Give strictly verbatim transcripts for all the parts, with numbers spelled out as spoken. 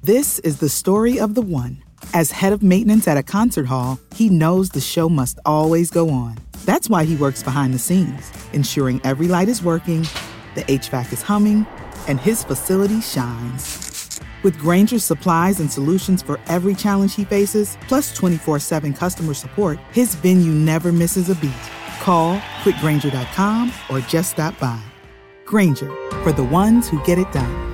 This is the story of the one. As head of maintenance at a concert hall, he knows the show must always go on. That's why he works behind the scenes, ensuring every light is working, the H V A C is humming, and his facility shines. With Grainger's supplies and solutions for every challenge he faces, plus twenty-four seven customer support, his venue never misses a beat. Call quick grainger dot com or just stop by. Grainger, for the ones who get it done.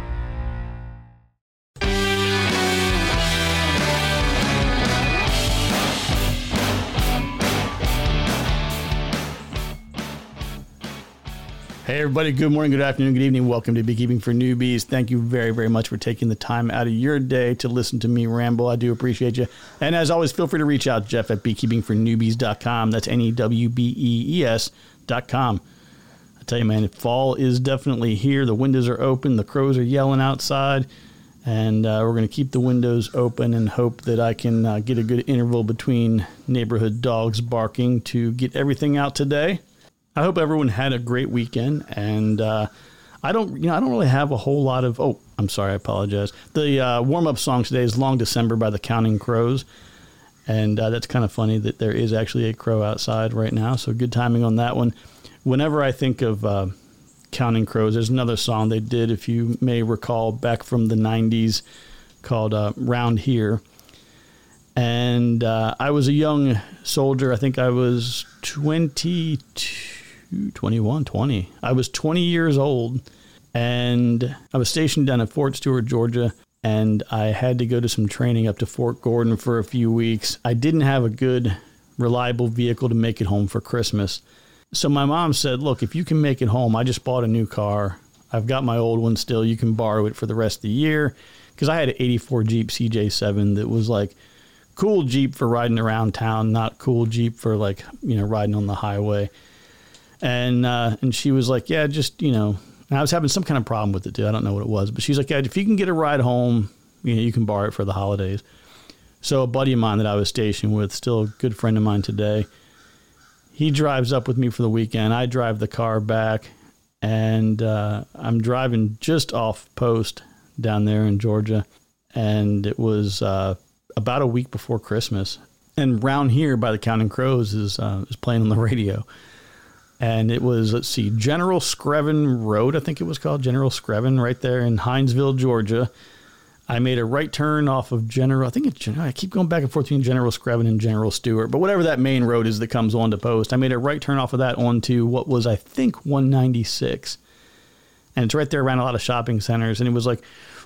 Hey everybody, good morning, good afternoon, good evening. Welcome to Beekeeping for Newbies. Thank you very, very much for taking the time out of your day to listen to me ramble. I do appreciate you. And as always, feel free to reach out, Jeff at beekeeping for newbies dot com. That's N E W B E E S dot com. I tell you, man, fall is definitely here. The windows are open. The crows are yelling outside. And uh, we're going to keep the windows open and hope that I can uh, get a good interval between neighborhood dogs barking to get everything out today. I hope everyone had a great weekend, and uh, I don't, you know, I don't really have a whole lot of. Oh, I'm sorry, I apologize. The uh, warm-up song today is "Long December" by the Counting Crows, and uh, that's kind of funny that there is actually a crow outside right now. So good timing on that one. Whenever I think of uh, Counting Crows, there's another song they did, if you may recall, back from the nineties, called uh, "Round Here." And uh, I was a young soldier. I think I was twenty-two. twenty-one, twenty. I was twenty years old, and I was stationed down at Fort Stewart, Georgia, and I had to go to some training up to Fort Gordon for a few weeks. I didn't have a good, reliable vehicle to make it home for Christmas. So my mom said, look, if you can make it home, I just bought a new car. I've got my old one still. You can borrow it for the rest of the year. Because I had an eighty-four Jeep C J seven that was like cool Jeep for riding around town, not cool Jeep for like, you know, riding on the highway. And uh, and she was like, yeah, just, you know, and I was having some kind of problem with it, too. I don't know what it was. But she's like, yeah, if you can get a ride home, you know, you can borrow it for the holidays. So a buddy of mine that I was stationed with, still a good friend of mine today, he drives up with me for the weekend. I drive the car back, and uh, I'm driving just off post down there in Georgia. And it was uh, about a week before Christmas. And "Round Here" by the Counting Crows is uh, is playing on the radio. And it was, let's see, General Screven Road, I think it was called, General Screven, right there in Hinesville, Georgia. I made a right turn off of General, I think it's, I keep going back and forth between General Screven and General Stewart, but whatever that main road is that comes on to Post, I made a right turn off of that onto what was, I think, one ninety-six. And it's right there around a lot of shopping centers. And it was like,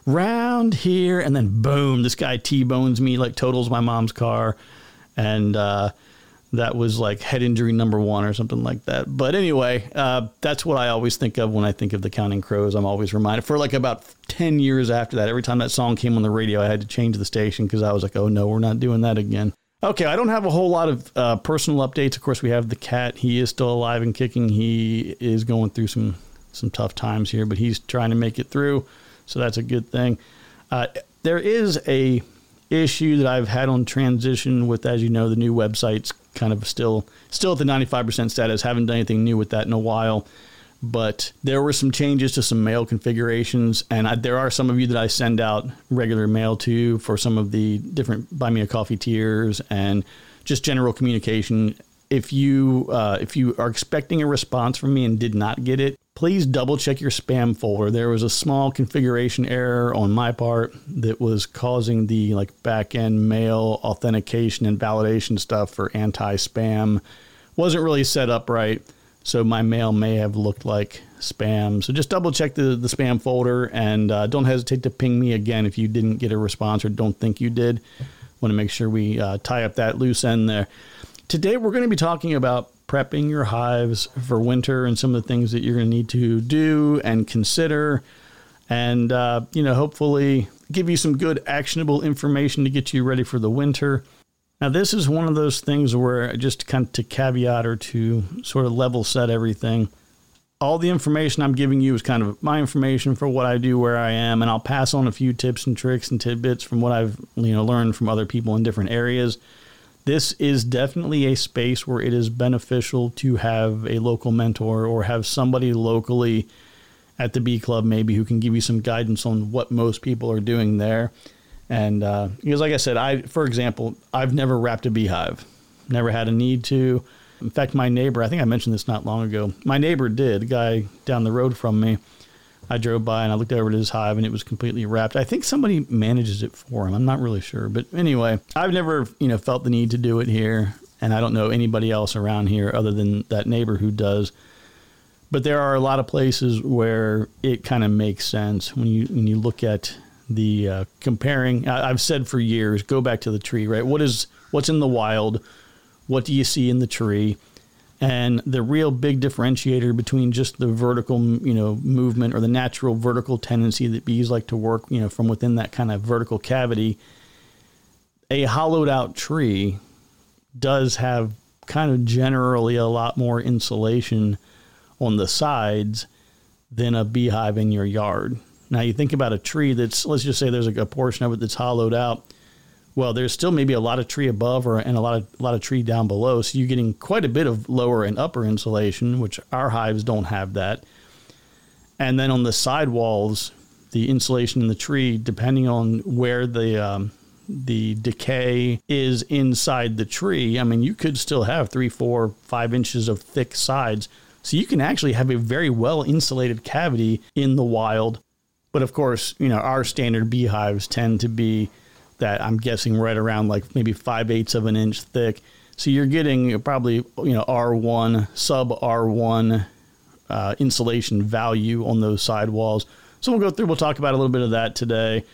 round here, and then boom, this guy T-bones me, like totals my mom's car. And, uh, that was like head injury number one or something like that. But anyway, uh, that's what I always think of when I think of the Counting Crows. I'm always reminded. For like about ten years after that, every time that song came on the radio, I had to change the station because I was like, oh, no, we're not doing that again. Okay, I don't have a whole lot of uh, personal updates. Of course, we have the cat. He is still alive and kicking. He is going through some, some tough times here, but he's trying to make it through. So that's a good thing. Uh, there is a issue that I've had on transition with, as you know, the new website's kind of still still at the ninety-five percent status. Haven't done anything new with that in a while, but there were some changes to some mail configurations, and I, there are some of you that I send out regular mail to for some of the different Buy Me a Coffee tiers and just general communication. If you uh, if you are expecting a response from me and did not get it, please double check your spam folder. There was a small configuration error on my part that was causing the like back end mail authentication and validation stuff for anti-spam. Wasn't really set up right, so my mail may have looked like spam. So just double check the, the spam folder, and uh, don't hesitate to ping me again if you didn't get a response or don't think you did. Want to make sure we uh, tie up that loose end there. Today we're going to be talking about prepping your hives for winter and some of the things that you're going to need to do and consider, and, uh, you know, hopefully give you some good actionable information to get you ready for the winter. Now, this is one of those things where, just kind of to caveat or to sort of level set everything, all the information I'm giving you is kind of my information for what I do, where I am, and I'll pass on a few tips and tricks and tidbits from what I've, you know, learned from other people in different areas. This is definitely a space where it is beneficial to have a local mentor or have somebody locally at the bee club maybe who can give you some guidance on what most people are doing there. And uh, because like I said, I, for example, I've never wrapped a beehive, never had a need to. In fact, my neighbor, I think I mentioned this not long ago, my neighbor did, a guy down the road from me. I drove by and I looked over at his hive and it was completely wrapped. I think somebody manages it for him. I'm not really sure. But anyway, I've never, you know, felt the need to do it here. And I don't know anybody else around here other than that neighbor who does. But there are a lot of places where it kind of makes sense when you when you look at the uh, comparing. I, I've said for years, go back to the tree, right? What is what's in the wild? What do you see in the tree? And the real big differentiator between just the vertical, you know, movement or the natural vertical tendency that bees like to work, you know, from within that kind of vertical cavity, a hollowed out tree does have kind of generally a lot more insulation on the sides than a beehive in your yard. Now you think about a tree that's, let's just say there's a, a portion of it that's hollowed out. Well, there's still maybe a lot of tree above or and a lot of a lot of tree down below. So you're getting quite a bit of lower and upper insulation, which our hives don't have that. And then on the side walls, the insulation in the tree, depending on where the um, the decay is inside the tree, I mean, you could still have three, four, five inches of thick sides. So you can actually have a very well insulated cavity in the wild. But of course, you know, our standard beehives tend to be that I'm guessing right around like maybe five eighths of an inch thick. So you're getting probably, you know, R one, sub R one uh, insulation value on those sidewalls. So we'll go through, we'll talk about a little bit of that today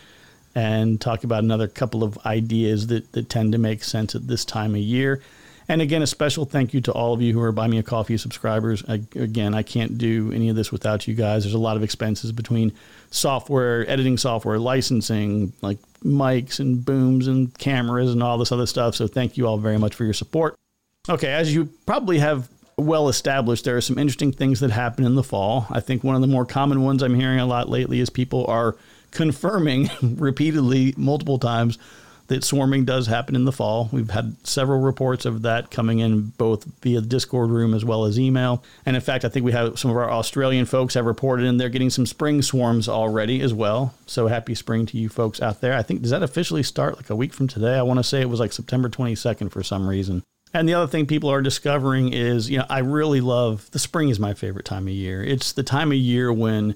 and talk about another couple of ideas that, that tend to make sense at this time of year. And again, a special thank you to all of you who are Buy Me a Coffee subscribers. I, again, I can't do any of this without you guys. There's a lot of expenses between software, editing software, licensing, like mics and booms and cameras and all this other stuff. So thank you all very much for your support. Okay, as you probably have well established, there are some interesting things that happen in the fall. I think one of the more common ones I'm hearing a lot lately is people are confirming repeatedly multiple times that swarming does happen in the fall. We've had several reports of that coming in both via the Discord room as well as email. And in fact, I think we have some of our Australian folks have reported in they're getting some spring swarms already as well. So happy spring to you folks out there. I think, does that officially start like a week from today? I want to say it was like September twenty-second for some reason. And the other thing people are discovering is, you know, I really love, the spring is my favorite time of year. It's the time of year when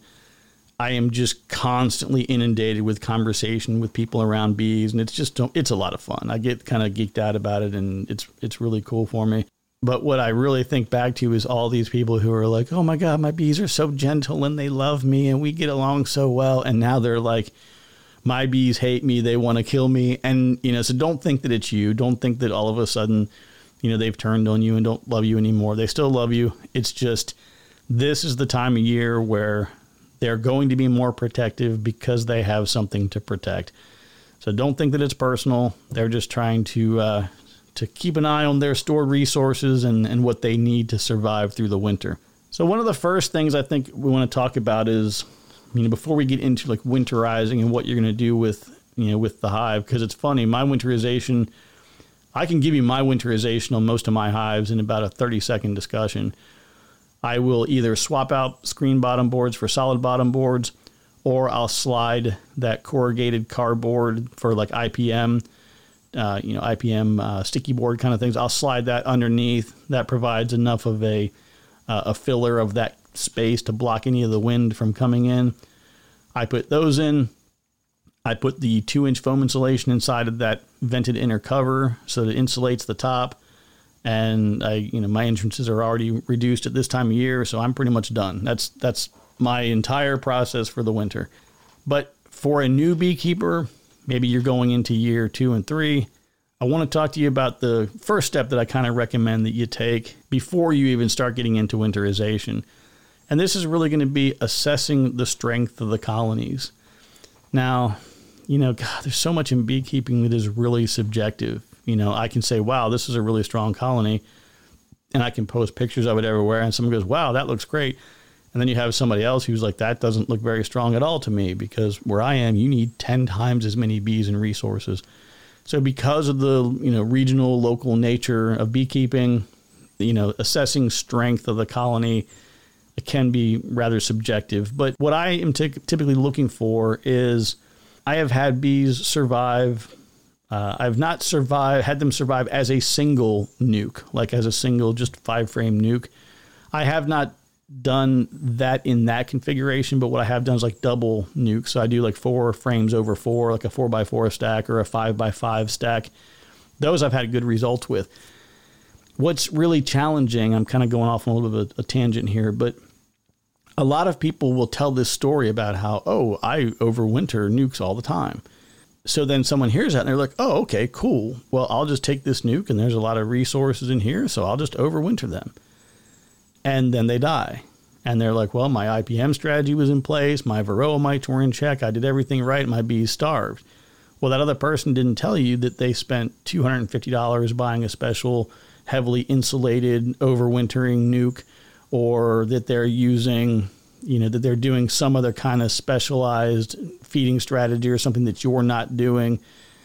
I am just constantly inundated with conversation with people around bees, and it's just, it's a lot of fun. I get kind of geeked out about it, and it's it's really cool for me. But what I really think back to is all these people who are like, oh my God, my bees are so gentle and they love me and we get along so well. And now they're like, my bees hate me, they want to kill me. And, you know, so don't think that it's you. Don't think that all of a sudden, you know, they've turned on you and don't love you anymore. They still love you. It's just, this is the time of year where they're going to be more protective because they have something to protect. So don't think that it's personal. They're just trying to uh, to keep an eye on their stored resources and, and what they need to survive through the winter. So one of the first things I think we want to talk about is, you know, before we get into like winterizing and what you're going to do with, you know, with the hive, because it's funny, my winterization, I can give you my winterization on most of my hives in about a thirty second discussion. I will either swap out screen bottom boards for solid bottom boards, or I'll slide that corrugated cardboard for like I P M, uh, you know, I P M uh, sticky board kind of things. I'll slide that underneath. That provides enough of a uh, a filler of that space to block any of the wind from coming in. I put those in. I put the two inch foam insulation inside of that vented inner cover so that it insulates the top. And I, you know, my entrances are already reduced at this time of year, so I'm pretty much done. That's that's my entire process for the winter. But for a new beekeeper, maybe you're going into year two and three, I want to talk to you about the first step that I kind of recommend that you take before you even start getting into winterization. And this is really going to be assessing the strength of the colonies. Now, you know, God, there's so much in beekeeping that is really subjective. You know, I can say, wow, this is a really strong colony, and I can post pictures of it everywhere, and someone goes, wow, that looks great. And then you have somebody else who's like, that doesn't look very strong at all to me, because where I am, you need ten times as many bees and resources. So because of the, you know, regional, local nature of beekeeping, you know, assessing strength of the colony it can be rather subjective. But what I am t- typically looking for is I have had bees survive. Uh, I've not survived, had them survive as a single nuke, like as a single just five frame nuke. I have not done that in that configuration, but what I have done is like double nuke. So I do like four frames over four, like a four by four stack or a five by five stack. Those I've had good results with. What's really challenging, I'm kind of going off on a little bit of a, a tangent here, but a lot of people will tell this story about how, oh, I overwinter nukes all the time. So then someone hears that and they're like, oh, okay, cool. Well, I'll just take this nuke and there's a lot of resources in here, so I'll just overwinter them. And then they die. And they're like, well, my I P M strategy was in place. My varroa mites were in check. I did everything right. My bees starved. Well, that other person didn't tell you that they spent two hundred fifty dollars buying a special heavily insulated overwintering nuke, or that they're using, you know, that they're doing some other kind of specialized feeding strategy or something that you're not doing.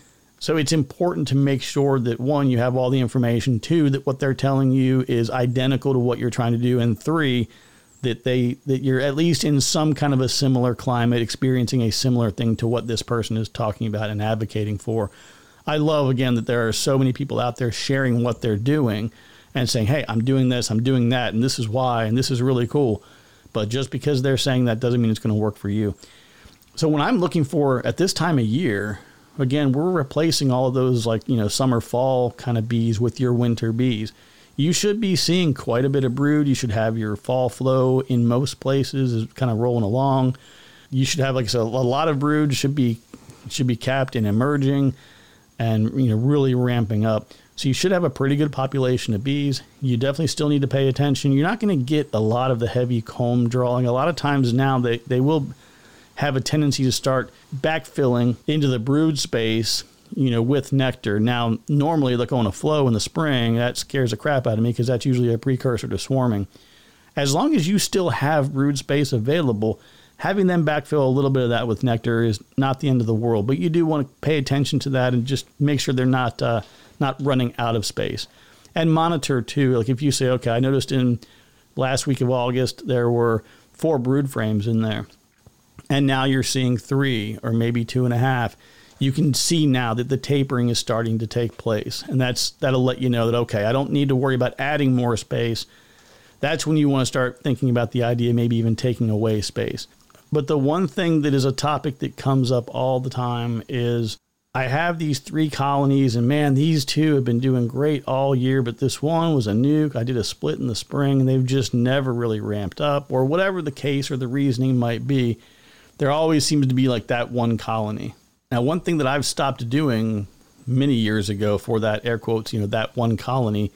So it's important to make sure that, one, you have all the information, two, that what they're telling you is identical to what you're trying to do, and three, that they that you're at least in some kind of a similar climate, experiencing a similar thing to what this person is talking about and advocating for. I love, again, that there are so many people out there sharing what they're doing and saying, hey, I'm doing this, I'm doing that, and this is why, and this is really cool. But just because they're saying that doesn't mean it's going to work for you. So when I'm looking for, at this time of year, again, we're replacing all of those like, you know, summer, fall kind of bees with your winter bees. You should be seeing quite a bit of brood. You should have your fall flow in most places is kind of rolling along. You should have, like I said, a lot of brood should be should be capped and emerging and, you know, really ramping up. So you should have a pretty good population of bees. You definitely still need to pay attention. You're not going to get a lot of the heavy comb drawing. A lot of times now they, they will have a tendency to start backfilling into the brood space, you know, with nectar. Now, normally they'll go on a flow in the spring. That scares the crap out of me because that's usually a precursor to swarming. As long as you still have brood space available, having them backfill a little bit of that with nectar is not the end of the world. But you do want to pay attention to that and just make sure they're not uh, not running out of space. And monitor, too. Like if you say, okay, I noticed in last week of August there were four brood frames in there, and now you're seeing three or maybe two and a half. You can see now that the tapering is starting to take place. And that's that'll let you know that, okay, I don't need to worry about adding more space. That's when you want to start thinking about the idea, maybe even taking away space. But the one thing that is a topic that comes up all the time is I have these three colonies, and man, these two have been doing great all year, but this one was a nuke. I did a split in the spring, and they've just never really ramped up, or whatever the case or the reasoning might be. There always seems to be like that one colony. Now, one thing that I've stopped doing many years ago for that, air quotes, you know, that one colony,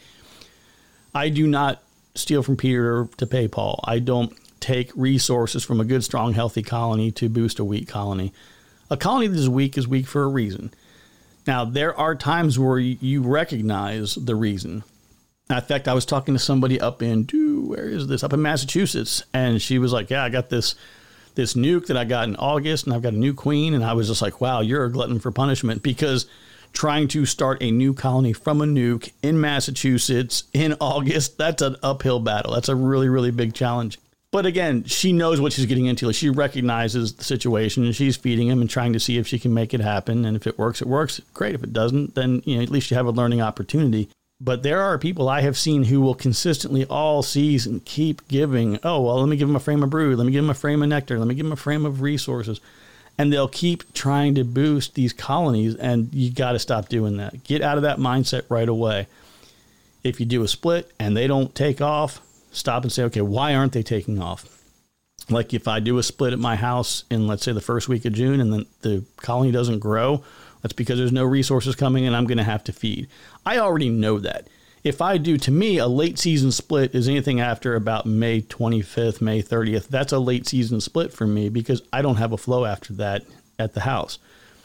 I do not steal from Peter to pay Paul. I don't take resources from a good, strong, healthy colony to boost a weak colony. A colony that is weak is weak for a reason. Now, there are times where you recognize the reason. In fact, I was talking to somebody up in, where is this, up in Massachusetts, and she was like, yeah, I got this this nuke that I got in August, and I've got a new queen. And I was just like, wow, you're a glutton for punishment, because trying to start a new colony from a nuke in Massachusetts in August, that's an uphill battle. That's a really, really big challenge. But again, she knows what she's getting into. Like, she recognizes the situation, and she's feeding him and trying to see if she can make it happen. And if it works, it works. Great. If it doesn't, then, you know, at least you have a learning opportunity. But there are people I have seen who will consistently all season keep giving, oh, well, let me give them a frame of brood. Let me give them a frame of nectar. Let me give them a frame of resources. And they'll keep trying to boost these colonies, and you got to stop doing that. Get out of that mindset right away. If you do a split and they don't take off, stop and say, okay, why aren't they taking off? Like if I do a split at my house in, let's say, the first week of June, and then the colony doesn't grow, that's because there's no resources coming and I'm going to have to feed. I already know that. If I do, to me, a late season split is anything after about May twenty-fifth, May thirtieth. That's a late season split for me because I don't have a flow after that at the house.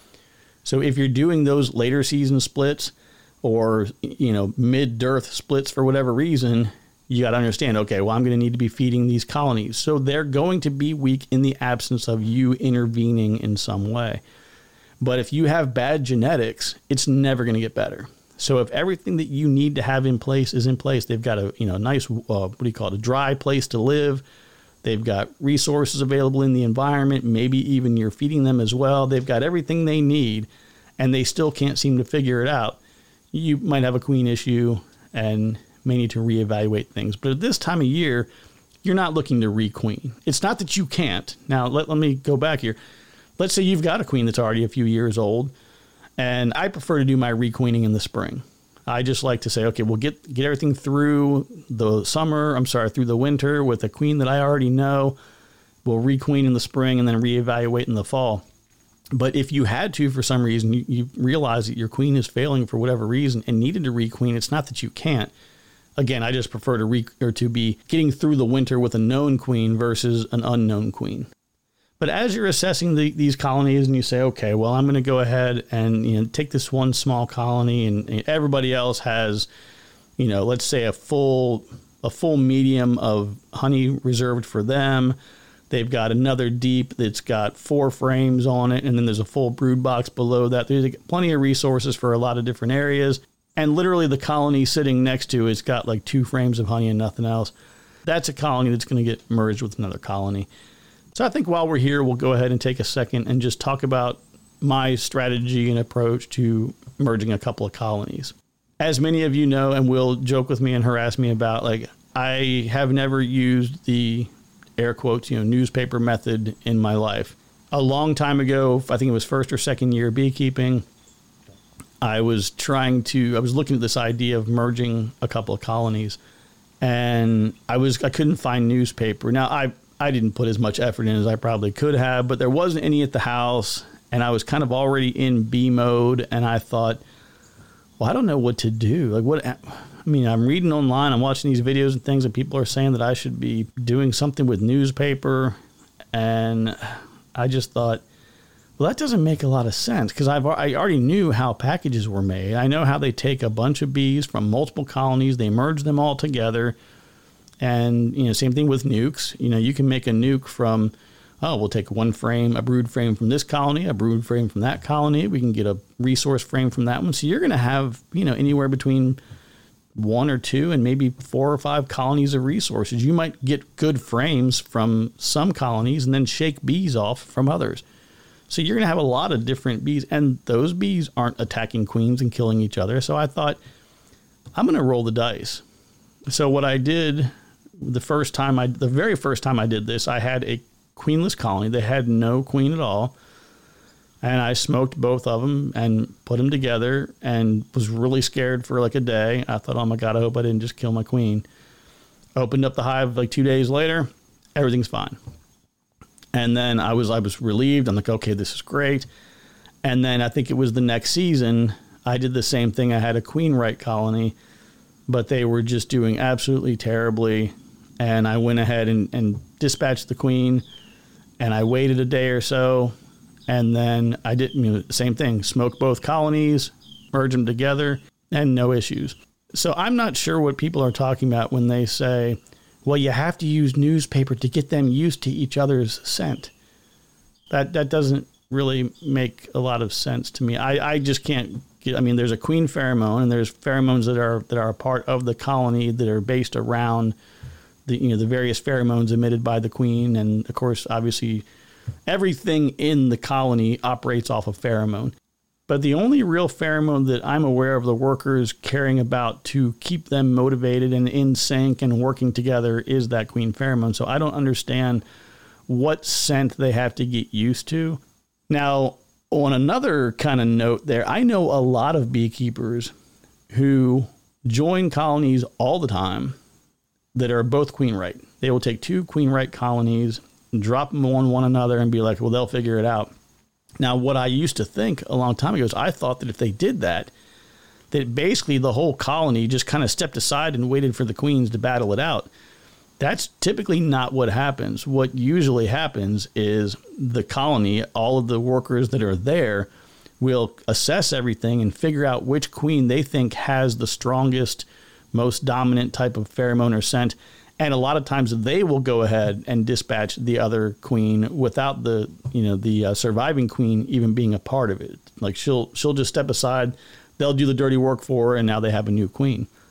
So if you're doing those later season splits or, you know, mid-dearth splits for whatever reason, you got to understand, okay, well, I'm going to need to be feeding these colonies. So they're going to be weak in the absence of you intervening in some way. But if you have bad genetics, it's never going to get better. So if everything that you need to have in place is in place, they've got a, you know, nice, uh, what do you call it, a dry place to live, They've got resources available in the environment. Maybe even you're feeding them as well. They've got everything they need, and they still can't seem to figure it out. You might have a queen issue and may need to reevaluate things. But at this time of year, you're not looking to requeen. It's not that you can't. Now, let, let me go back here. Let's say you've got a queen that's already a few years old, and I prefer to do my requeening in the spring. I just like to say, okay, we'll get, get everything through the summer, I'm sorry, through the winter with a queen that I already know. We'll requeen in the spring and then reevaluate in the fall. But if you had to, for some reason, you, you realize that your queen is failing for whatever reason and needed to requeen, it's not that you can't. Again, I just prefer to re, or to be getting through the winter with a known queen versus an unknown queen. But as you're assessing the, these colonies and you say, okay, well, I'm going to go ahead and you know take this one small colony, and, and everybody else has, you know, let's say a full a full medium of honey reserved for them. They've got another deep that's got four frames on it, and then there's a full brood box below that. There's plenty of resources for a lot of different areas. And literally the colony sitting next to it's got like two frames of honey and nothing else. That's a colony that's going to get merged with another colony. So I think while we're here, we'll go ahead and take a second and just talk about my strategy and approach to merging a couple of colonies. As many of you know and will joke with me and harass me about, like, I have never used the air quotes, you know, newspaper method in my life. A long time ago, I think it was first or second year beekeeping, I was trying to, I was looking at this idea of merging a couple of colonies, and I was, I couldn't find newspaper. Now, I, I didn't put as much effort in as I probably could have, but there wasn't any at the house, and I was kind of already in bee mode, and I thought, well, I don't know what to do. Like, what, I mean, I'm reading online, I'm watching these videos and things, and people are saying that I should be doing something with newspaper, and I just thought, well, that doesn't make a lot of sense, because I've I already knew how packages were made. I know how they take a bunch of bees from multiple colonies, they merge them all together, and you know, same thing with nukes. You know, you can make a nuke from, oh, we'll take one frame, a brood frame from this colony, a brood frame from that colony. We can get a resource frame from that one. So you're going to have, you know, anywhere between one or two and maybe four or five colonies of resources. You might get good frames from some colonies and then shake bees off from others. So you're going to have a lot of different bees, and those bees aren't attacking queens and killing each other. So I thought, I'm going to roll the dice. So what I did the first time I, the very first time I did this, I had a queenless colony. They had no queen at all. And I smoked both of them and put them together and was really scared for like a day. I thought, oh my God, I hope I didn't just kill my queen. Opened up the hive like two days later, everything's fine. And then I was I was relieved. I'm like, okay, this is great. And then I think it was the next season, I did the same thing. I had a queen right colony, but they were just doing absolutely terribly. And I went ahead and, and dispatched the queen, and I waited a day or so. And then I did, you know, same thing, smoke both colonies, merge them together, and no issues. So I'm not sure what people are talking about when they say, well, you have to use newspaper to get them used to each other's scent. That that doesn't really make a lot of sense to me. I, I just can't get, I mean, there's a queen pheromone, and there's pheromones that are that are a part of the colony that are based around the, you know, the various pheromones emitted by the queen. And of course, obviously, everything in the colony operates off of pheromone. But the only real pheromone that I'm aware of the workers caring about to keep them motivated and in sync and working together is that queen pheromone. So I don't understand what scent they have to get used to. Now, on another kind of note there, I know a lot of beekeepers who join colonies all the time that are both queen right. They will take two queen right colonies, drop them on one another, and be like, well, they'll figure it out. Now, what I used to think a long time ago is I thought that if they did that, that basically the whole colony just kind of stepped aside and waited for the queens to battle it out. That's typically not what happens. What usually happens is the colony, all of the workers that are there, will assess everything and figure out which queen they think has the strongest, most dominant type of pheromone or scent. And a lot of times they will go ahead and dispatch the other queen without the, you know, the uh, surviving queen even being a part of it. Like she'll she'll just step aside. They'll do the dirty work for her, and now they have a new queen.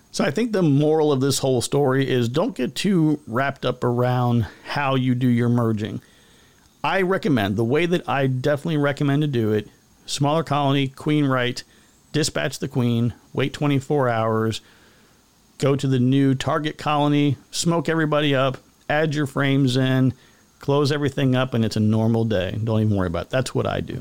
So I think the moral of this whole story is don't get too wrapped up around how you do your merging. I recommend, the way that I definitely recommend to do it, smaller colony, queen right, dispatch the queen, wait twenty-four hours, go to the new target colony, smoke everybody up, add your frames in, close everything up, and it's a normal day. Don't even worry about it. That's what I do.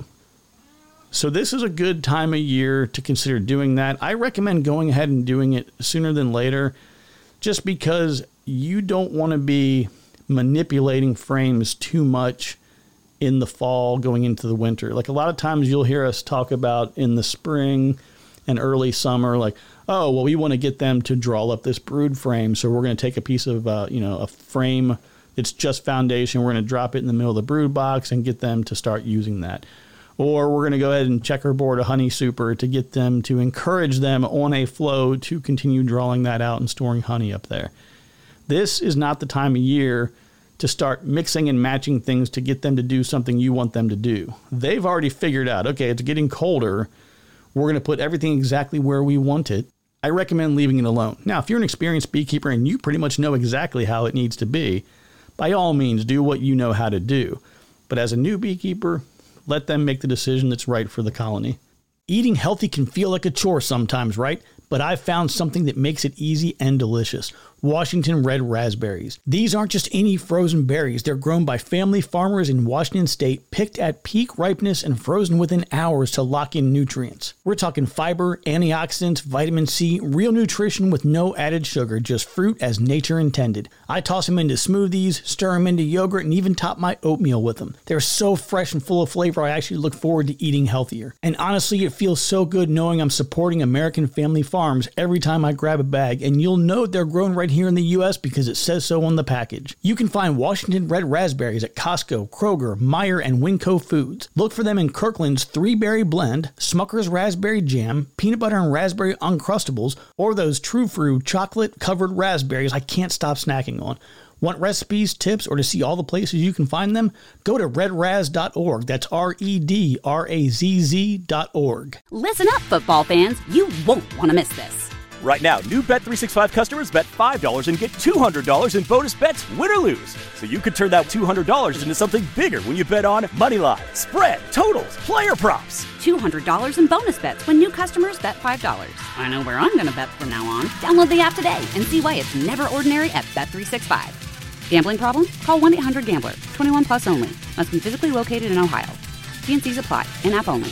So this is a good time of year to consider doing that. I recommend going ahead and doing it sooner than later, just because you don't want to be manipulating frames too much in the fall going into the winter. Like a lot of times you'll hear us talk about in the spring and early summer, like, oh, well, we want to get them to draw up this brood frame. So we're going to take a piece of, uh, you know, a frame that's just foundation. We're going to drop it in the middle of the brood box and get them to start using that. Or we're going to go ahead and checkerboard a honey super to get them to encourage them on a flow to continue drawing that out and storing honey up there. This is not the time of year to start mixing and matching things to get them to do something you want them to do. They've already figured out, okay, it's getting colder. We're going to put everything exactly where we want it. I recommend leaving it alone. Now, if you're an experienced beekeeper and you pretty much know exactly how it needs to be, by all means, do what you know how to do. But as a new beekeeper, let them make the decision that's right for the colony. Eating healthy can feel like a chore sometimes, right? But I've found something that makes it easy and delicious. Washington red raspberries. These aren't just any frozen berries. They're grown by family farmers in Washington state, picked at peak ripeness and frozen within hours to lock in nutrients. We're talking fiber, antioxidants, vitamin C, real nutrition with no added sugar, just fruit as nature intended. I toss them into smoothies, stir them into yogurt, and even top my oatmeal with them. They're so fresh and full of flavor, I actually look forward to eating healthier. And honestly, it feels so good knowing I'm supporting American family farms every time I grab a bag, and you'll know they're grown right here in the U S because it says so on the package. You can find Washington red raspberries at Costco, Kroger, Meijer, and Winco Foods. Look for them in Kirkland's three-berry blend, Smucker's raspberry jam, peanut butter and raspberry Uncrustables, or those True Fruit chocolate-covered raspberries I can't stop snacking on. Want recipes, tips, or to see all the places you can find them? Go to red raz dot org. That's R E D R A Z Z dot org. Listen up, football fans. You won't want to miss this. Right now, new Bet three sixty-five customers bet five dollars and get two hundred dollars in bonus bets, win or lose. So you could turn that two hundred dollars into something bigger when you bet on money line, spread, totals, player props. two hundred dollars in bonus bets when new customers bet five dollars. I know where I'm going to bet from now on. Download the app today and see why it's never ordinary at Bet three sixty-five. Gambling problem? Call one eight hundred gambler. twenty-one plus only. Must be physically located in Ohio. T and C's apply. In-app only.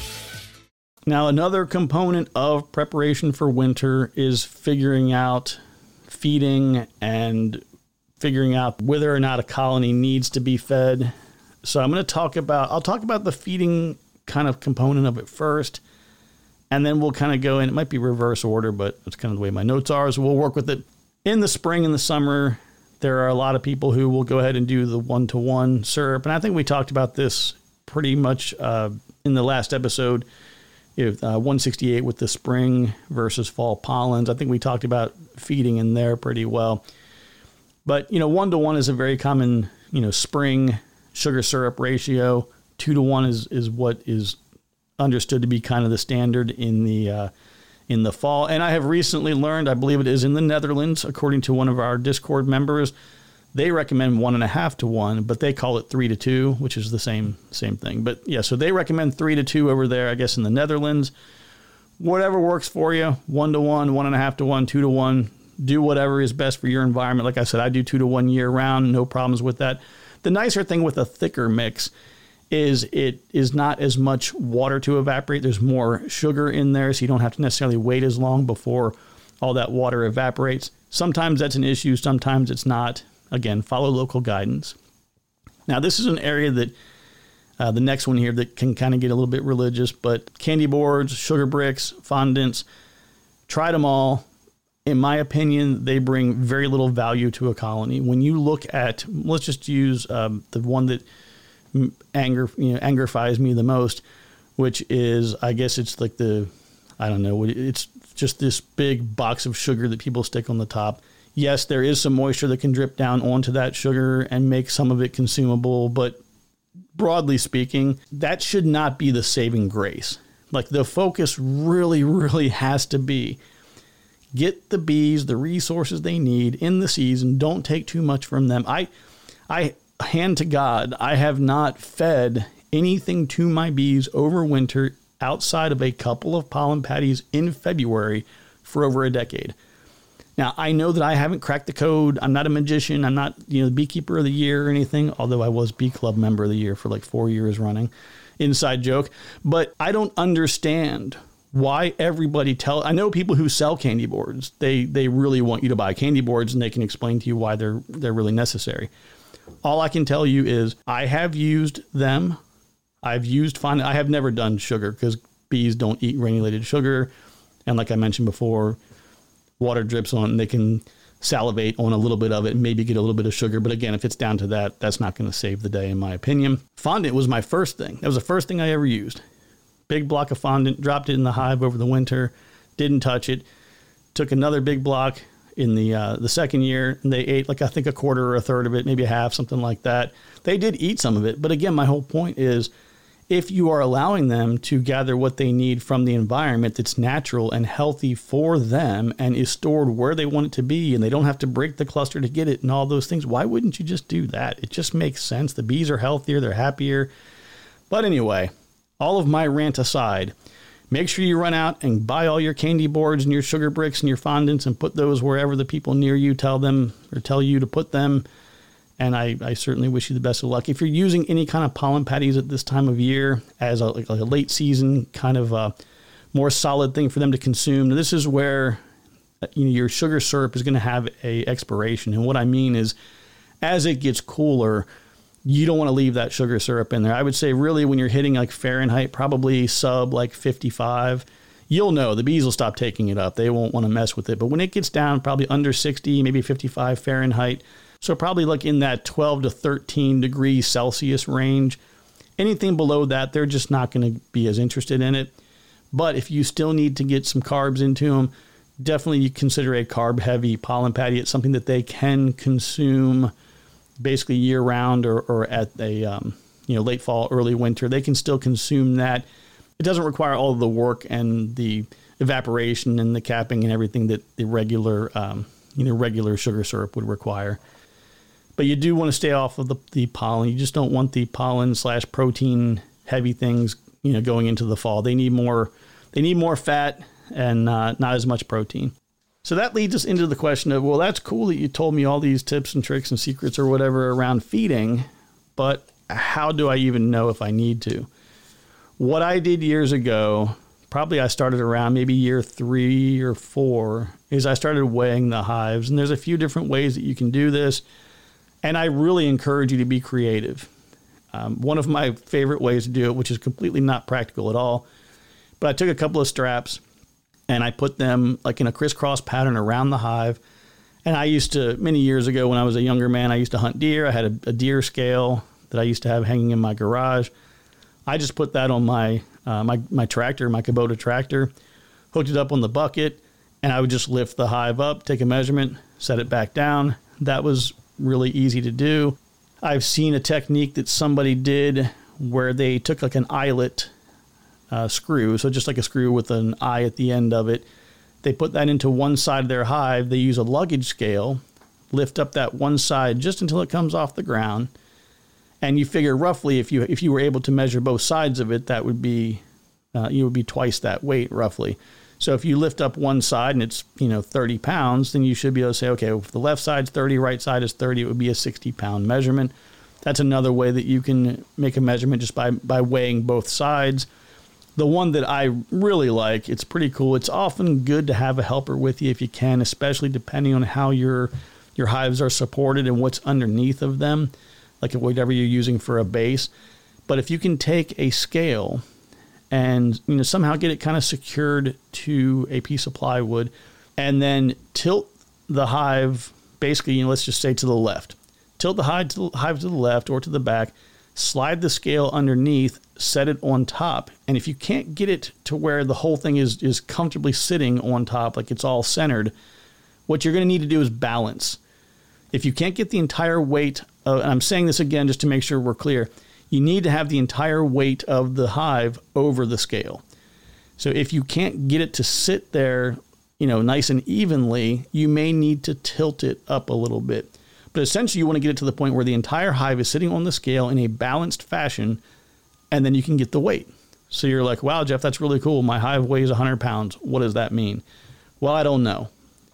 Now, another component of preparation for winter is figuring out feeding and figuring out whether or not a colony needs to be fed. So I'm going to talk about, I'll talk about the feeding kind of component of it first, and then we'll kind of go in. It might be reverse order, but it's kind of the way my notes are, so we'll work with it. In the spring and the summer, there are a lot of people who will go ahead and do the one-to-one syrup, and I think we talked about this pretty much uh, in the last episode. If, uh, one sixty-eight with the spring versus fall pollens. I think we talked about feeding in there pretty well. But, you know, one to one is a very common, you know, spring sugar syrup ratio. Two to one is, is what is understood to be kind of the standard in the uh, in the fall. And I have recently learned, I believe it is in the Netherlands, according to one of our Discord members, they recommend one and a half to one, but they call it three to two, which is the same same thing. But yeah, so they recommend three to two over there, I guess, in the Netherlands. Whatever works for you, one to one, one and a half to one, two to one. Do whatever is best for your environment. Like I said, I do two to one year round, no problems with that. The nicer thing with a thicker mix is it is not as much water to evaporate. There's more sugar in there, so you don't have to necessarily wait as long before all that water evaporates. Sometimes that's an issue, sometimes it's not. Again, follow local guidance. Now, this is an area that uh, the next one here that can kind of get a little bit religious, but candy boards, sugar bricks, fondants, tried them all. In my opinion, they bring very little value to a colony. When you look at, let's just use um, the one that anger, you know, angerifies me the most, which is, I guess it's like the, I don't know, it's just this big box of sugar that people stick on the top. Yes, there is some moisture that can drip down onto that sugar and make some of it consumable, but broadly speaking, that should not be the saving grace. Like, the focus really, really has to be, Get the bees the resources they need in the season. Don't take too much from them. I, I hand to God, I have not fed anything to my bees over winter outside of a couple of pollen patties in February for over a decade. Now, I know that I haven't cracked the code. I'm not a magician. I'm not, you know, the beekeeper of the year or anything, although I was bee club member of the year for like four years running. Inside joke. But I don't understand why everybody tell. I know people who sell candy boards. They they really want you to buy candy boards, and they can explain to you why they're they're really necessary. All I can tell you is I have used them. I've used fine. I have never done sugar because bees don't eat granulated sugar. And like I mentioned before, water drips on, and they can salivate on a little bit of it and maybe get a little bit of sugar. But again, if it's down to that, that's not going to save the day, in my opinion. Fondant was my first thing. That was the first thing I ever used. Big block of fondant, dropped it in the hive over the winter, didn't touch it. Took another big block in the uh, the second year, and they ate like I think a quarter or a third of it, maybe a half, something like that. They did eat some of it. But again, my whole point is, if you are allowing them to gather what they need from the environment that's natural and healthy for them and is stored where they want it to be, and they don't have to break the cluster to get it and all those things, why wouldn't you just do that? It just makes sense. The bees are healthier, they're happier. But anyway, all of my rant aside, make sure you run out and buy all your candy boards and your sugar bricks and your fondants and put those wherever the people near you tell them or tell you to put them. And I, I certainly wish you the best of luck. If you're using any kind of pollen patties at this time of year as a, like a late season kind of a more solid thing for them to consume, this is where you know, your sugar syrup is going to have a expiration. And what I mean is, as it gets cooler, you don't want to leave that sugar syrup in there. I would say really when you're hitting like Fahrenheit, probably sub like fifty-five, you'll know the bees will stop taking it up. They won't want to mess with it. But when it gets down probably under sixty, maybe fifty-five Fahrenheit, so probably like in that twelve to thirteen degrees Celsius range. Anything below that, they're just not going to be as interested in it. But if you still need to get some carbs into them, definitely you consider a carb-heavy pollen patty. It's something that they can consume basically year-round or, or at a um, you know late fall, early winter. They can still consume that. It doesn't require all of the work and the evaporation and the capping and everything that the regular um, you know regular sugar syrup would require. But you do want to stay off of the, the pollen. You just don't want the pollen slash protein heavy things, you know, going into the fall. They need more, they need more fat and uh, not as much protein. So that leads us into the question of, well, that's cool that you told me all these tips and tricks and secrets or whatever around feeding, but how do I even know if I need to? What I did years ago, probably I started around maybe year three or four, is I started weighing the hives. And there's a few different ways that you can do this. And I really encourage you to be creative. Um, one of my favorite ways to do it, which is completely not practical at all, but I took a couple of straps and I put them like in a crisscross pattern around the hive. And I used to, many years ago when I was a younger man, I used to hunt deer. I had a, a deer scale that I used to have hanging in my garage. I just put that on my, uh, my, my tractor, my Kubota tractor, hooked it up on the bucket, and I would just lift the hive up, take a measurement, set it back down. That was really easy to do. I've seen a technique that somebody did where they took like an eyelet uh, screw, so just like a screw with an eye at the end of it. They put that into one side of their hive. They use a luggage scale, lift up that one side just until it comes off the ground. And you figure roughly if you if you were able to measure both sides of it, that would be uh, you would be twice that weight roughly. So if you lift up one side and it's, you know, thirty pounds, then you should be able to say, okay, if the left side's thirty, right side is thirty, it would be a sixty pound measurement. That's another way that you can make a measurement just by, by weighing both sides. The one that I really like, it's pretty cool. It's often good to have a helper with you if you can, especially depending on how your your hives are supported and what's underneath of them, like whatever you're using for a base. But if you can take a scale and, you know, somehow get it kind of secured to a piece of plywood and then tilt the hive, basically, you know, let's just say to the left. Tilt the hive to the, hive to the left or to the back, slide the scale underneath, set it on top. And if you can't get it to where the whole thing is, is comfortably sitting on top, like it's all centered, what you're going to need to do is balance. If you can't get the entire weight, of, and I'm saying this again just to make sure we're clear, you need to have the entire weight of the hive over the scale. So if you can't get it to sit there you know, nice and evenly, you may need to tilt it up a little bit. But essentially, you want to get it to the point where the entire hive is sitting on the scale in a balanced fashion, and then you can get the weight. So you're like, wow, Jeff, that's really cool. My hive weighs one hundred pounds. What does that mean? Well, I don't know.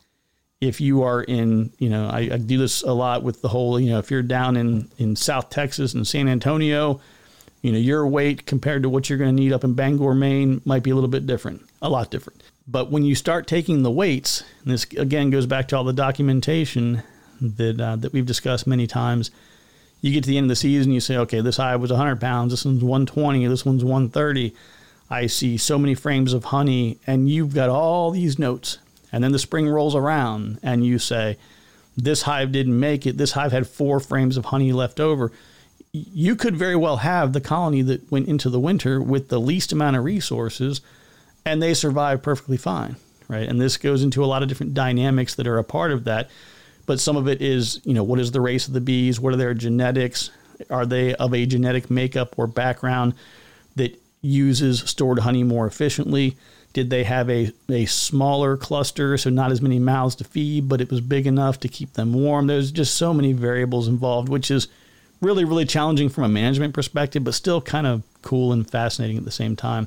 If you are in, you know, I, I do this a lot with the whole, you know, if you're down in, in South Texas and San Antonio, you know, your weight compared to what you're going to need up in Bangor, Maine might be a little bit different, a lot different. But when you start taking the weights, and this again goes back to all the documentation that uh, that we've discussed many times, you get to the end of the season, you say, okay, this hive was one hundred pounds, this one's one twenty, this one's one thirty. I see so many frames of honey, and you've got all these notes. And then the spring rolls around, and you say, this hive didn't make it. This hive had four frames of honey left over. You could very well have the colony that went into the winter with the least amount of resources, and they survive perfectly fine, right? And this goes into a lot of different dynamics that are a part of that. But some of it is, you know, what is the race of the bees? What are their genetics? Are they of a genetic makeup or background that uses stored honey more efficiently? Did they have a, a smaller cluster, so not as many mouths to feed, but it was big enough to keep them warm? There's just so many variables involved, which is really, really challenging from a management perspective, but still kind of cool and fascinating at the same time.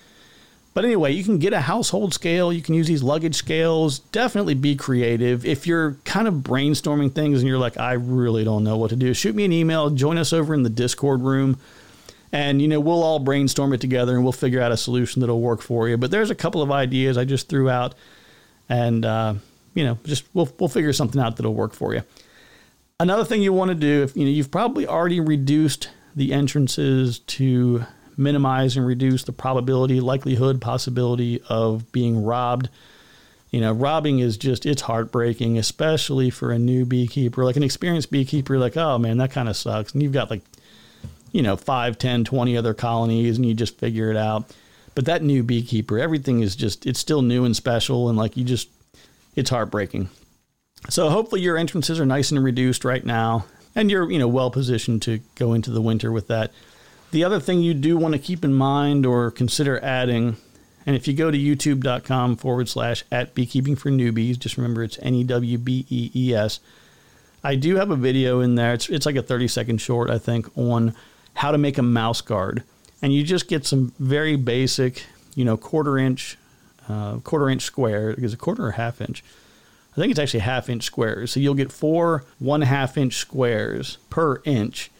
But anyway, you can get a household scale. You can use these luggage scales. Definitely be creative. If you're kind of brainstorming things and you're like, I really don't know what to do, shoot me an email. Join us over in the Discord room. And, you know, we'll all brainstorm it together and we'll figure out a solution that'll work for you. But there's a couple of ideas I just threw out. And, uh, you know, just we'll we'll figure something out that'll work for you. Another thing you want to do, if you know, you've probably already reduced the entrances to minimize and reduce the probability, likelihood, possibility of being robbed. You know, robbing is just, it's heartbreaking, especially for a new beekeeper. Like an experienced beekeeper, like, oh man, that kind of sucks. And you've got like, you know, five, ten, twenty other colonies and you just figure it out. But that new beekeeper, everything is just, it's still new and special. And like, you just, it's heartbreaking. So hopefully your entrances are nice and reduced right now. And you're, you know, well positioned to go into the winter with that. The other thing you do want to keep in mind or consider adding, and if you go to youtube.com forward slash at beekeeping for newbies, just remember it's N E W B E E S. I do have a video in there. It's it's like a thirty second short, I think, on how to make a mouse guard. And you just get some very basic, you know, quarter inch, uh, quarter inch square. Is it quarter or half inch? I think it's actually half inch squares. So you'll get four one half inch squares per inch.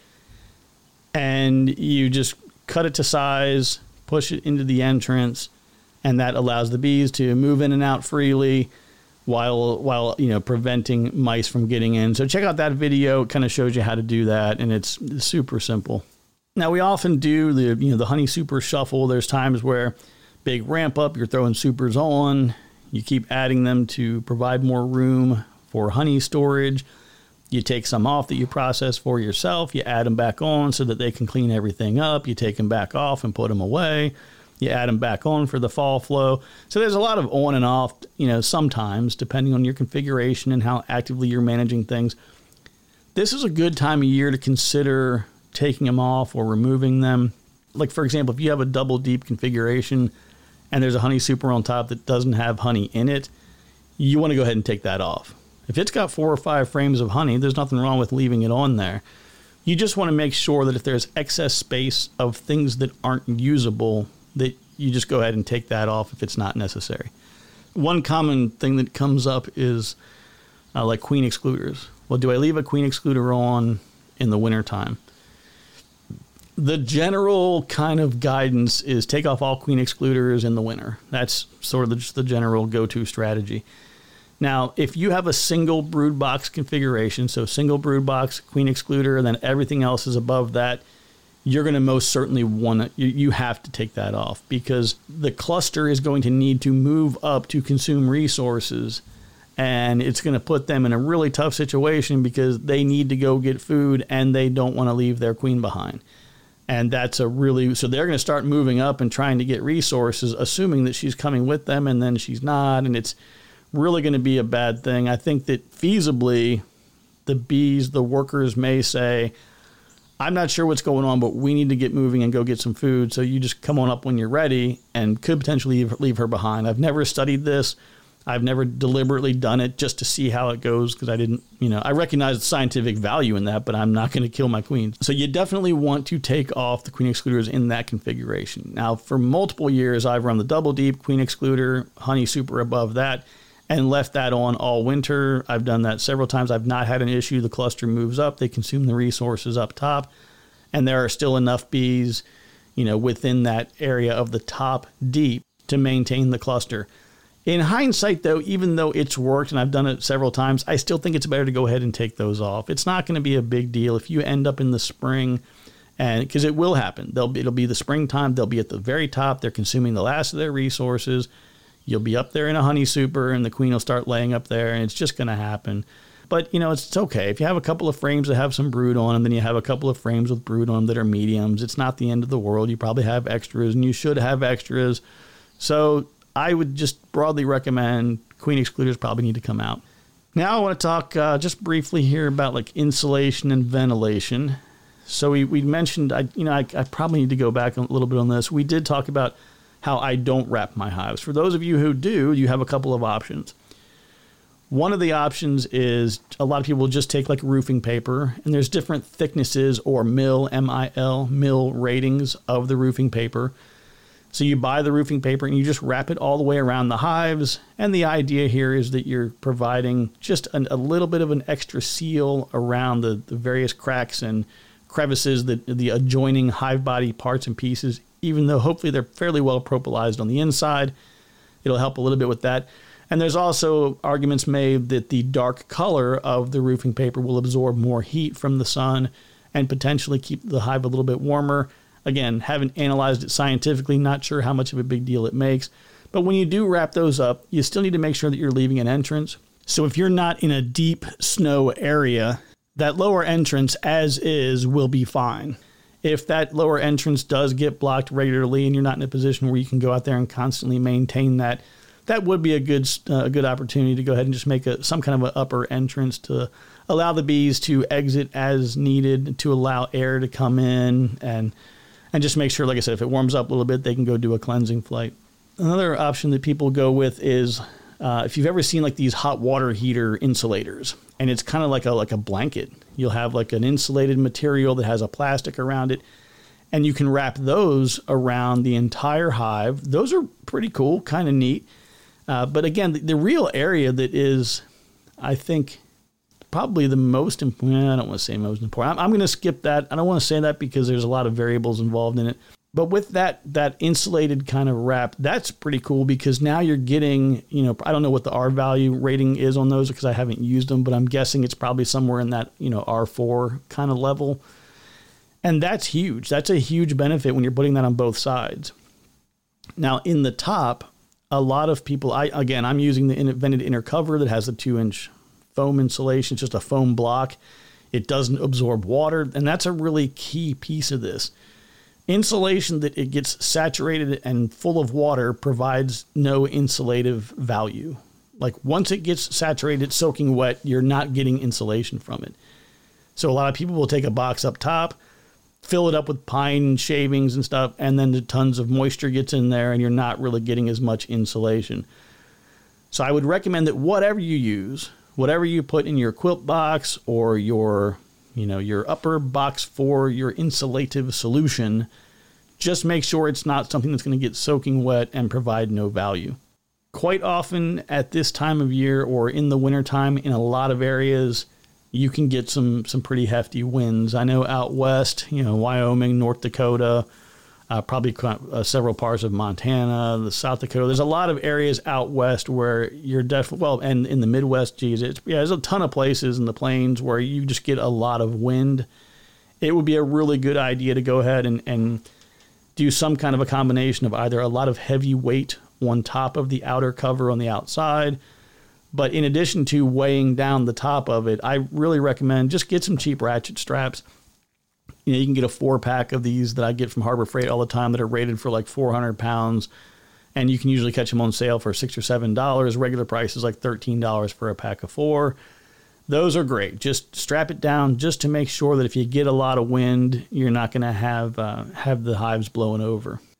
And you just cut it to size, push it into the entrance, and that allows the bees to move in and out freely while, while you know, preventing mice from getting in. So check out that video. It kind of shows you how to do that, and it's super simple. Now, we often do the, you know, the honey super shuffle. There's times where big ramp up, you're throwing supers on, you keep adding them to provide more room for honey storage. You take some off that you process for yourself. You add them back on so that they can clean everything up. You take them back off and put them away. You add them back on for the fall flow. So there's a lot of on and off, you know, sometimes depending on your configuration and how actively you're managing things. This is a good time of year to consider taking them off or removing them. Like, for example, if you have a double deep configuration and there's a honey super on top that doesn't have honey in it, you want to go ahead and take that off. If it's got four or five frames of honey, there's nothing wrong with leaving it on there. You just want to make sure that if there's excess space of things that aren't usable, that you just go ahead and take that off if it's not necessary. One common thing that comes up is uh, like queen excluders. Well, do I leave a queen excluder on in the wintertime? The general kind of guidance is take off all queen excluders in the winter. That's sort of the, just the general go-to strategy. Now, if you have a single brood box configuration, so single brood box, queen excluder, and then everything else is above that, you're going to most certainly want to, you, you have to take that off because the cluster is going to need to move up to consume resources, and it's going to put them in a really tough situation because they need to go get food and they don't want to leave their queen behind. And that's a really, so they're going to start moving up and trying to get resources, assuming that she's coming with them, and then she's not, and it's really going to be a bad thing. I think that feasibly, the bees, the workers may say, I'm not sure what's going on, but we need to get moving and go get some food. So you just come on up when you're ready and could potentially leave, leave her behind. I've never studied this. I've never deliberately done it just to see how it goes because I didn't, you know, I recognize the scientific value in that, but I'm not going to kill my queens. So you definitely want to take off the queen excluders in that configuration. Now, for multiple years, I've run the double deep queen excluder, honey super above that, and left that on all winter. I've done that several times. I've not had an issue. The cluster moves up. They consume the resources up top, and there are still enough bees, you know, within that area of the top deep to maintain the cluster. In hindsight, though, even though it's worked and I've done it several times, I still think it's better to go ahead and take those off. It's not going to be a big deal if you end up in the spring, and because it will happen. They'll be, it'll be the springtime. They'll be at the very top. They're consuming the last of their resources. You'll be up there in a honey super, and the queen will start laying up there, and it's just going to happen. But, you know, it's, it's okay. If you have a couple of frames that have some brood on them, then you have a couple of frames with brood on them that are mediums. It's not the end of the world. You probably have extras, and you should have extras. So I would just broadly recommend queen excluders probably need to come out. Now I want to talk uh, just briefly here about like insulation and ventilation. So we, we mentioned, I, you know, I, I probably need to go back a little bit on this. We did talk about how I don't wrap my hives. For those of you who do, you have a couple of options. One of the options is a lot of people just take like roofing paper, and there's different thicknesses or mil, M I L, mil ratings of the roofing paper. So you buy the roofing paper and you just wrap it all the way around the hives. And the idea here is that you're providing just an, a little bit of an extra seal around the, the various cracks and crevices, the, the adjoining hive body parts and pieces, even though hopefully they're fairly well propylized on the inside. It'll help a little bit with that. And there's also arguments made that the dark color of the roofing paper will absorb more heat from the sun and potentially keep the hive a little bit warmer. Again, haven't analyzed it scientifically, not sure how much of a big deal it makes. But when you do wrap those up, you still need to make sure that you're leaving an entrance. So if you're not in a deep snow area, that lower entrance as is will be fine. If that lower entrance does get blocked regularly and you're not in a position where you can go out there and constantly maintain that, that would be a good uh, a good opportunity to go ahead and just make a, some kind of an upper entrance to allow the bees to exit as needed, to allow air to come in, and and just make sure, like I said, if it warms up a little bit, they can go do a cleansing flight. Another option that people go with is uh, if you've ever seen like these hot water heater insulators, and it's kind of like a like a blanket. You'll have like an insulated material that has a plastic around it, and you can wrap those around the entire hive. Those are pretty cool, kind of neat. Uh, but again, the, the real area that is, I think, probably the most important, I don't want to say most important. I'm, I'm going to skip that. I don't want to say that because there's a lot of variables involved in it. But with that that insulated kind of wrap, that's pretty cool because now you're getting, you know, I don't know what the R value rating is on those because I haven't used them, but I'm guessing it's probably somewhere in that, you know, R four kind of level. And that's huge. That's a huge benefit when you're putting that on both sides. Now, in the top, a lot of people, I again, I'm using the vented inner cover that has a two-inch foam insulation. It's just a foam block. It doesn't absorb water, and that's a really key piece of this. Insulation that it gets saturated and full of water provides no insulative value. Like once it gets saturated, soaking wet, you're not getting insulation from it. So a lot of people will take a box up top, fill it up with pine shavings and stuff, and then the tons of moisture gets in there and you're not really getting as much insulation. So I would recommend that whatever you use, whatever you put in your quilt box or your, you know, your upper box for your insulative solution, just make sure it's not something that's going to get soaking wet and provide no value. Quite often at this time of year or in the wintertime in a lot of areas, you can get some some pretty hefty winds. I know out west, you know, Wyoming, North Dakota, uh, probably uh, several parts of Montana, the South Dakota. There's a lot of areas out west where you're definitely, well, and in the Midwest, geez, it's, yeah, there's a ton of places in the plains where you just get a lot of wind. It would be a really good idea to go ahead and, and do some kind of a combination of either a lot of heavy weight on top of the outer cover on the outside. But in addition to weighing down the top of it, I really recommend just get some cheap ratchet straps. You know, you can get a four pack of these that I get from Harbor Freight all the time that are rated for like four hundred pounds. And you can usually catch them on sale for six or seven dollars. Regular price is like thirteen dollars for a pack of four. Those are great. Just strap it down just to make sure that if you get a lot of wind, you're not going to have uh, have the hives blowing over.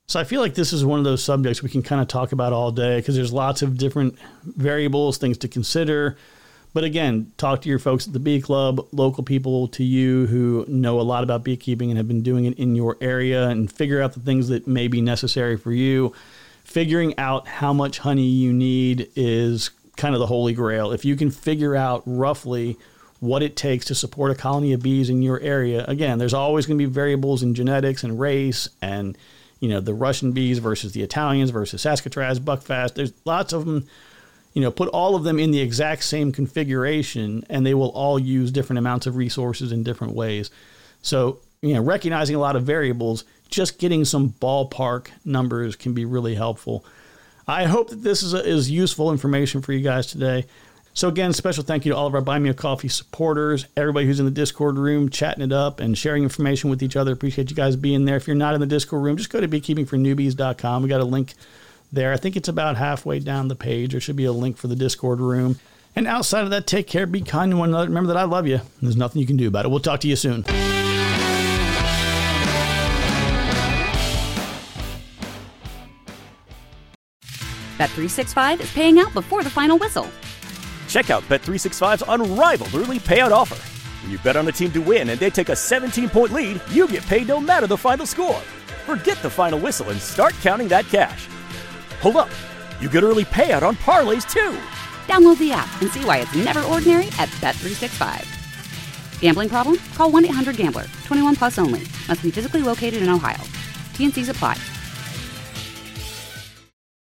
So I feel like this is one of those subjects we can kind of talk about all day because there's lots of different variables, things to consider. But again, talk to your folks at the Bee Club, local people to you who know a lot about beekeeping and have been doing it in your area, and figure out the things that may be necessary for you. Figuring out how much honey you need is kind of the holy grail. If you can figure out roughly what it takes to support a colony of bees in your area, again, there's always going to be variables in genetics and race and, you know, the Russian bees versus the Italians versus Saskatraz, Buckfast. There's lots of them. You know, put all of them in the exact same configuration and they will all use different amounts of resources in different ways. So, you know, recognizing a lot of variables, just getting some ballpark numbers can be really helpful. I hope that this is, a, is useful information for you guys today. So again, special thank you to all of our Buy Me a Coffee supporters, everybody who's in the Discord room, chatting it up and sharing information with each other. Appreciate you guys being there. If you're not in the Discord room, just go to beekeeping for newbies dot com. We got a link there. I think it's about halfway down the page. There should be a link for the Discord room. And outside of that, take care, be kind to one another. Remember that I love you. There's nothing you can do about it. We'll talk to you soon. Bet three sixty-five is paying out before the final whistle. Check out Bet three sixty-five's unrivaled early payout offer. When you bet on a team to win and they take a seventeen-point lead, you get paid no matter the final score. Forget the final whistle and start counting that cash. Hold up, you get early payout on parlays too. Download the app and see why it's never ordinary at Bet three sixty-five. Gambling problem? Call one eight hundred gambler. twenty-one plus only. Must be physically located in Ohio. T and C's apply.